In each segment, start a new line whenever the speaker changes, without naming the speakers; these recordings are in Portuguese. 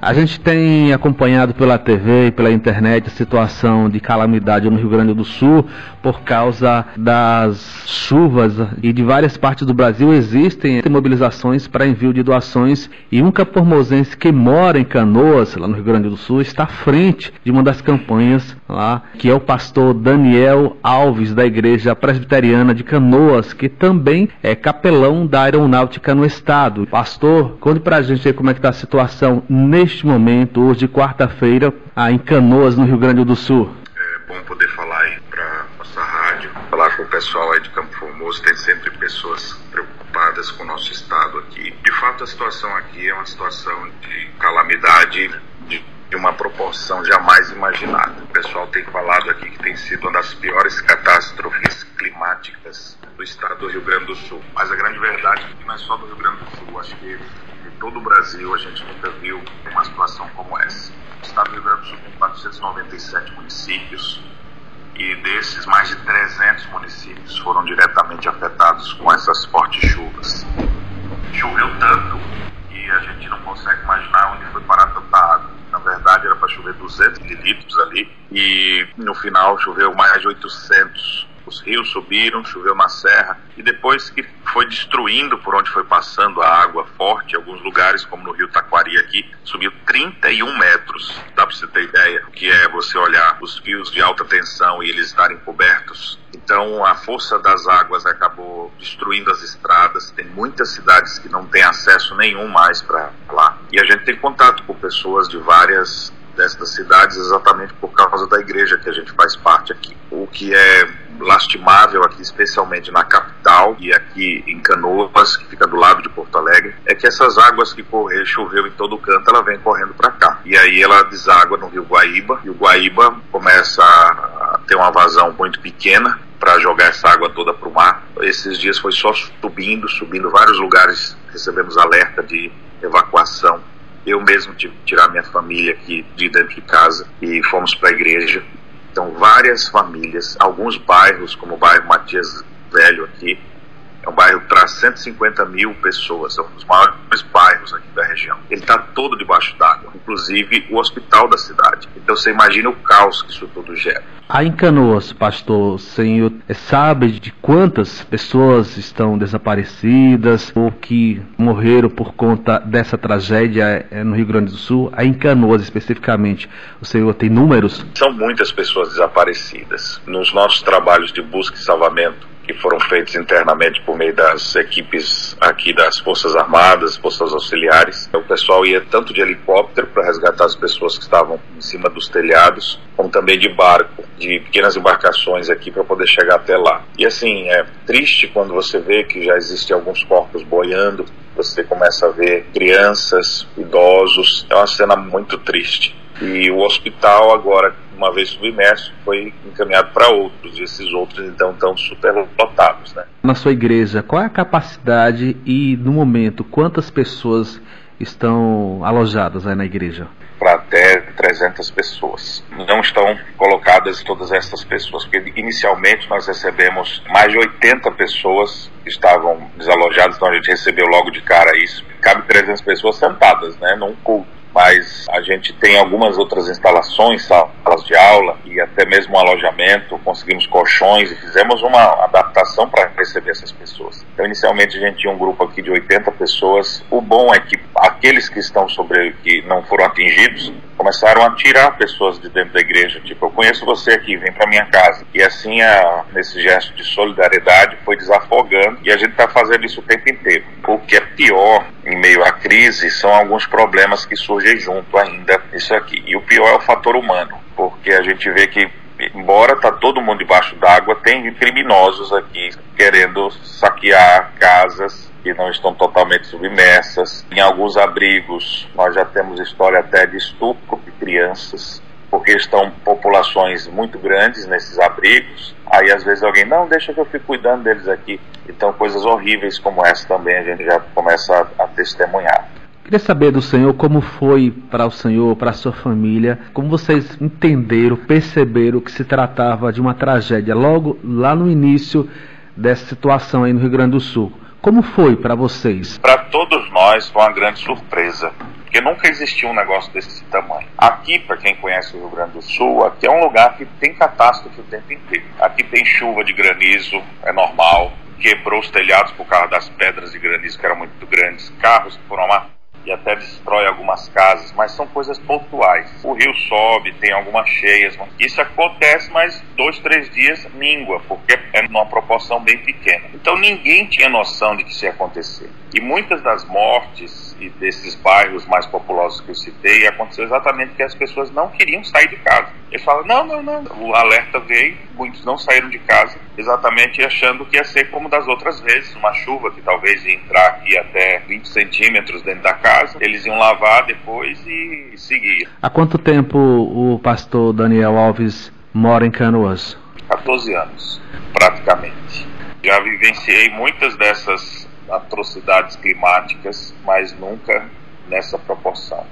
A gente tem acompanhado pela TV e pela internet a situação de calamidade no Rio Grande do Sul por causa das chuvas, e de várias partes do Brasil existem mobilizações para envio de doações, e um campomosense que mora em Canoas, lá no Rio Grande do Sul, está à frente de uma das campanhas lá, que é o pastor Daniel Alves, da Igreja Presbiteriana de Canoas, que também é capelão da aeronáutica no estado. Pastor, conte pra gente aí como é que está a situação neste momento, hoje, quarta-feira, em Canoas, no Rio Grande do Sul.
É bom poder falar aí pra nossa rádio, falar com o pessoal aí de Campo Formoso. Tem sempre pessoas preocupadas com o nosso estado aqui. De fato, a situação aqui é uma situação de calamidade de uma proporção jamais imaginada. O pessoal tem falado aqui que tem sido uma das piores catástrofes climáticas do estado do Rio Grande do Sul. Mas a grande verdade é que não é só do Rio Grande do Sul. Acho que de todo o Brasil a gente nunca viu uma situação como essa. O estado do Rio Grande do Sul tem 497 municípios, e desses, mais de 300 municípios foram diretamente afetados com essas fortes chuvas. Choveu tanto que a gente não consegue imaginar onde foi parar tanta água. Na verdade, era para chover 200 mililitros ali, e no final choveu mais de 800. Os rios subiram, choveu na serra, e depois que foi destruindo por onde foi passando a água forte, em alguns lugares, como no rio Taquari aqui, subiu 31 metros. Dá para você ter ideia o que é você olhar os fios de alta tensão e eles estarem cobertos? Então a força das águas acabou destruindo as estradas. Tem muitas cidades que não têm acesso nenhum mais para lá, e a gente tem contato com pessoas de várias destas cidades exatamente por causa da igreja que a gente faz parte aqui. O que é lastimável aqui, especialmente na capital e aqui em Canoas, que fica do lado de Porto Alegre, é que essas águas que choveu em todo canto, ela vem correndo para cá. E aí ela deságua no rio Guaíba, e o Guaíba começa a ter uma vazão muito pequena para jogar essa água toda para o mar. Esses dias foi só subindo, vários lugares recebemos alerta de evacuação. Eu mesmo tive que tirar minha família aqui de dentro de casa e fomos para a igreja. Então, várias famílias, alguns bairros, como o bairro Matias Velho aqui, é um bairro que traz 150 mil pessoas, é um dos maiores bairros aqui da região. Ele está todo debaixo d'água, inclusive o hospital da cidade. Então você imagina o caos que isso tudo gera.
Aí em Canoas, pastor, o senhor sabe de quantas pessoas estão desaparecidas ou que morreram por conta dessa tragédia no Rio Grande do Sul? Aí em Canoas especificamente, o senhor tem números?
São muitas pessoas desaparecidas. Nos nossos trabalhos de busca e salvamento, que foram feitos internamente por meio das equipes aqui das Forças Armadas, Forças Auxiliares. O pessoal ia tanto de helicóptero para resgatar as pessoas que estavam em cima dos telhados, como também de barco, de pequenas embarcações aqui para poder chegar até lá. E assim, é triste quando você vê que já existem alguns corpos boiando, você começa a ver crianças, idosos, é uma cena muito triste. E o hospital agora, uma vez submerso, foi encaminhado para outros, e esses outros então estão super lotados, né?
Na sua igreja, qual é a capacidade e, no momento, quantas pessoas estão alojadas aí na igreja?
Para até 300 pessoas. Não estão colocadas todas essas pessoas, porque inicialmente nós recebemos mais de 80 pessoas que estavam desalojadas, então a gente recebeu logo de cara isso. Cabe 300 pessoas sentadas, né, num culto. Mas a gente tem algumas outras instalações, salas de aula e até mesmo um alojamento, conseguimos colchões e fizemos uma adaptação para receber essas pessoas. Então, inicialmente, a gente tinha um grupo aqui de 80 pessoas. O bom é que aqueles que que não foram atingidos começaram a tirar pessoas de dentro da igreja. Tipo, eu conheço você aqui, vem para minha casa. E assim, nesse gesto de solidariedade, foi desafogando, e a gente está fazendo isso o tempo inteiro. O que é pior em meio à crise são alguns problemas que surgem junto ainda isso aqui. E o pior é o fator humano, porque a gente vê que, embora está todo mundo debaixo d'água, tem criminosos aqui querendo saquear casas que não estão totalmente submersas. Em alguns abrigos nós já temos história até de estupro de crianças, porque estão populações muito grandes nesses abrigos. Aí às vezes alguém, não, deixa que eu fique cuidando deles aqui. Então coisas horríveis como essa também a gente já começa a testemunhar.
Queria saber do senhor como foi para o senhor, para a sua família, como vocês entenderam, perceberam que se tratava de uma tragédia logo lá no início dessa situação aí no Rio Grande do Sul. Como foi para vocês?
Para todos nós foi uma grande surpresa. porque nunca existiu um negócio desse tamanho. Aqui, para quem conhece o Rio Grande do Sul, aqui é um lugar que tem catástrofe o tempo inteiro. Aqui tem chuva de granizo, é normal, quebrou os telhados por causa das pedras de granizo que eram muito grandes, carros que foram lá e até destrói algumas casas, mas são coisas pontuais. O rio sobe, tem algumas cheias, isso acontece, mas 2, 3 dias míngua, porque é numa proporção bem pequena. Então ninguém tinha noção de que isso ia acontecer. E muitas das mortes e desses bairros mais populosos que eu citei, aconteceu exatamente porque as pessoas não queriam sair de casa. Eles falam, não. O alerta veio, muitos não saíram de casa, exatamente achando que ia ser como das outras vezes, uma chuva que talvez ia entrar aqui até 20 centímetros dentro da casa, eles iam lavar depois e seguir.
Há quanto tempo o pastor Daniel Alves mora em Canoas?
14 anos, praticamente. Já vivenciei muitas dessas atrocidades climáticas, mas nunca nessa proporção.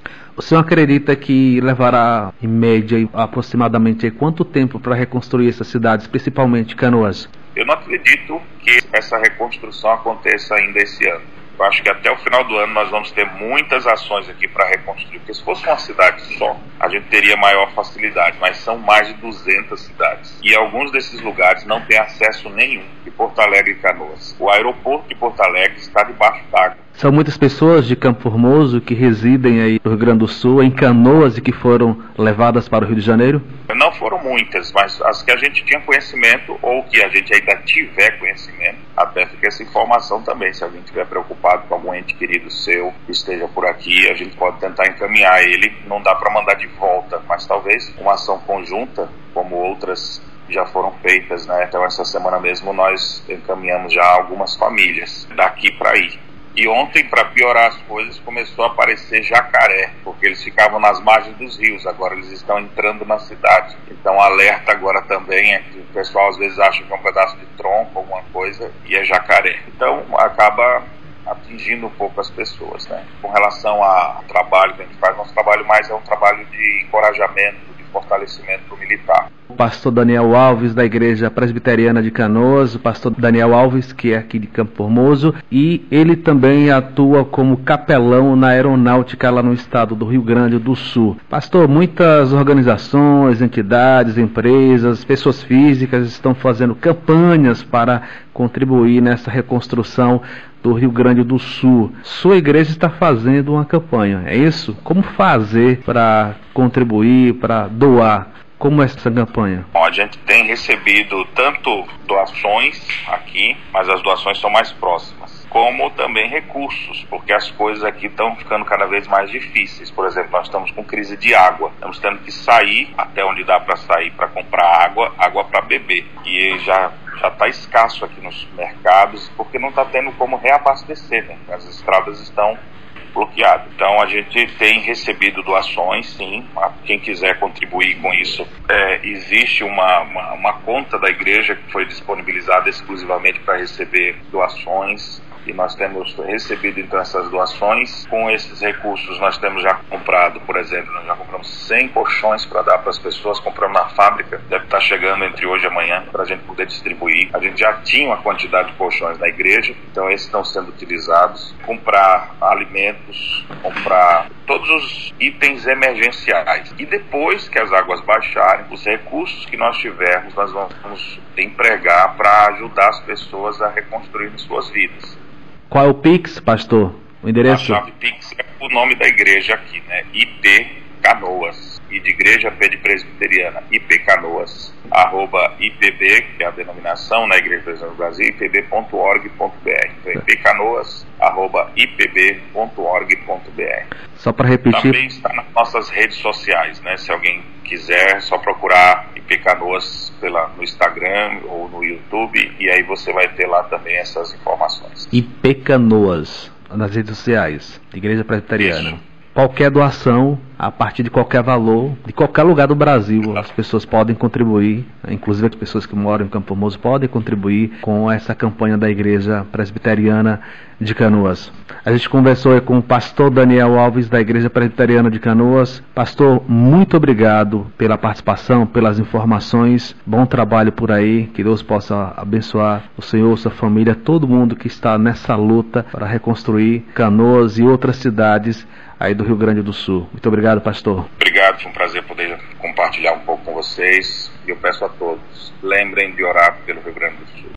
O senhor acredita que levará, em média, aproximadamente quanto tempo para reconstruir essas cidades, principalmente Canoas?
Eu não acredito que essa reconstrução aconteça ainda esse ano. Eu acho que até o final do ano nós vamos ter muitas ações aqui para reconstruir, porque se fosse uma cidade só, a gente teria maior facilidade, mas são mais de 200 cidades. E alguns desses lugares não têm acesso nenhum, de Porto Alegre e Canoas. O aeroporto de Porto Alegre está debaixo d'água.
São muitas pessoas de Campo Formoso que residem aí no Rio Grande do Sul, em Canoas, e que foram levadas para o Rio de Janeiro?
Não foram muitas, mas as que a gente tinha conhecimento, ou que a gente ainda tiver conhecimento, até fica essa informação também. Se alguém estiver preocupado com algum ente querido seu que esteja por aqui, a gente pode tentar encaminhar ele. Não dá para mandar de volta, mas talvez uma ação conjunta, como outras já foram feitas, né? Então essa semana mesmo nós encaminhamos já algumas famílias daqui para aí. E ontem, para piorar as coisas, começou a aparecer jacaré, porque eles ficavam nas margens dos rios, agora eles estão entrando na cidade. Então alerta agora também, o pessoal às vezes acha que é um pedaço de tronco, alguma coisa, e é jacaré. Então acaba atingindo um pouco as pessoas, né? Com relação ao trabalho que a gente faz, nosso trabalho mais é um trabalho de encorajamento, de fortalecimento militar.
O pastor Daniel Alves, da Igreja Presbiteriana de Canoas, o pastor Daniel Alves, que é aqui de Campo Formoso, e ele também atua como capelão na aeronáutica lá no estado do Rio Grande do Sul. Pastor, muitas organizações, entidades, empresas, pessoas físicas estão fazendo campanhas para contribuir nessa reconstrução do Rio Grande do Sul. Sua igreja está fazendo uma campanha, é isso? Como fazer para contribuir, para doar? Como é essa campanha?
Bom, a gente tem recebido tanto doações aqui, mas as doações são mais próximas, como também recursos, porque as coisas aqui estão ficando cada vez mais difíceis. Por exemplo, nós estamos com crise de água, estamos tendo que sair até onde dá para sair para comprar água para beber, e já está escasso aqui nos mercados, porque não está tendo como reabastecer, né? As estradas estão bloqueado. Então a gente tem recebido doações, sim. Quem quiser contribuir com isso, existe uma conta da igreja que foi disponibilizada exclusivamente para receber doações, e nós temos recebido então essas doações. Com esses recursos nós temos já comprado, por exemplo, nós já compramos 100 colchões para dar para as pessoas, compramos na fábrica, deve estar chegando entre hoje e amanhã para a gente poder distribuir. A gente já tinha uma quantidade de colchões na igreja, então esses estão sendo utilizados. Comprar alimentos, comprar todos os itens emergenciais, e depois que as águas baixarem, os recursos que nós tivermos nós vamos empregar para ajudar as pessoas a reconstruir suas vidas.
Qual é o Pix, pastor? O endereço?
A chave Pix é o nome da igreja aqui, né? IP Canoas. E de igreja P de Presbiteriana, IP Canoas, @IPB, que é a denominação na Igreja Presbiteriana do Brasil, ipb.org.br. Então, ipcanoas, @ipb.org.br.
Só para repetir.
Também está nas nossas redes sociais, né? Se alguém quiser, é só procurar IP Canoas no Instagram ou no YouTube, e aí você vai ter lá também essas informações.
IP Canoas, nas redes sociais, Igreja Presbiteriana.
Isso.
Qualquer doação, a partir de qualquer valor, de qualquer lugar do Brasil, as pessoas podem contribuir, inclusive as pessoas que moram em Campo Formoso podem contribuir com essa campanha da Igreja Presbiteriana de Canoas. A gente conversou com o pastor Daniel Alves, da Igreja Presbiteriana de Canoas. Pastor, muito obrigado pela participação, pelas informações. Bom trabalho por aí, que Deus possa abençoar o Senhor, sua família, todo mundo que está nessa luta para reconstruir Canoas e outras cidades aí do Rio Grande do Sul. Muito obrigado, pastor.
Obrigado, foi um prazer poder compartilhar um pouco com vocês. E eu peço a todos, lembrem de orar pelo Rio Grande do Sul.